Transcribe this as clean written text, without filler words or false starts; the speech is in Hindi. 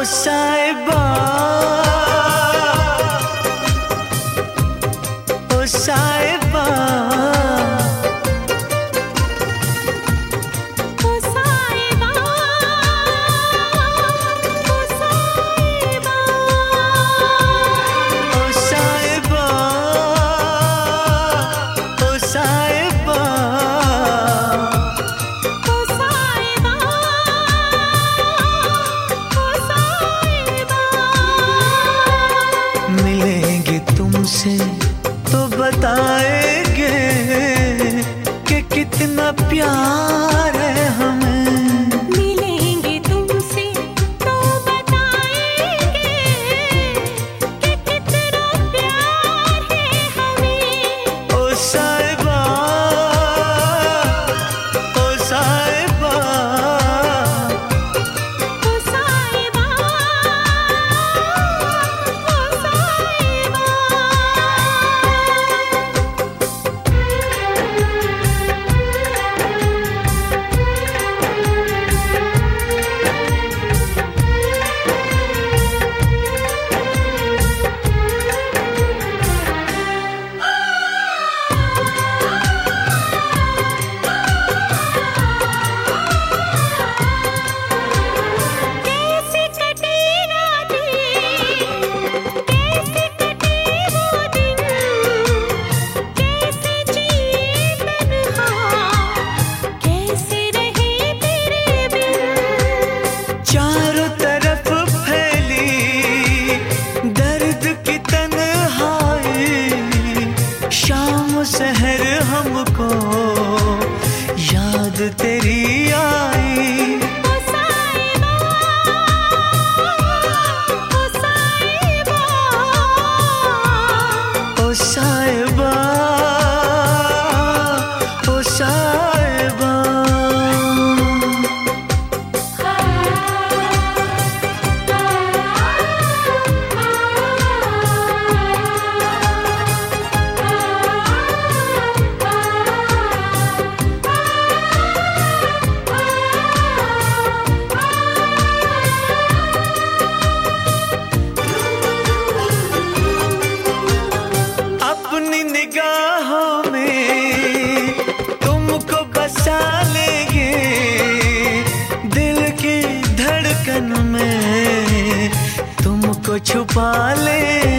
साहिबा, ओ साहिबा, ओ साहिबा, ओ साहिबा, ओ साहिबा, ओ साहिबा, ओ साहिबा, ओ साहिबा। मिलेंगे तुमसे तो बताएंगे कि कितना प्यार है हमें। मिलेंगे तुमसे तो बताएंगे कि कितना प्यार है हमें। ओ साहिबा, ओ साहिबा, ओ साहिबा, ओ साहिबा। कैसे कटे रातें, कैसे कटे वो दिन, कैसे जिए तन्हा, कैसे रहे तेरे बिन। चारों तरफ फैली दर्द की तन्हाई, शाम सहर हमको याद तेरी आई। ओ साहिबा, ओ साहिबा, ओ साहिबा, ओ साहिबा, अपनी निगाहों में तुमको बसा लेंगे, दिल की धड़कन में तुमको छुपा लेंगे।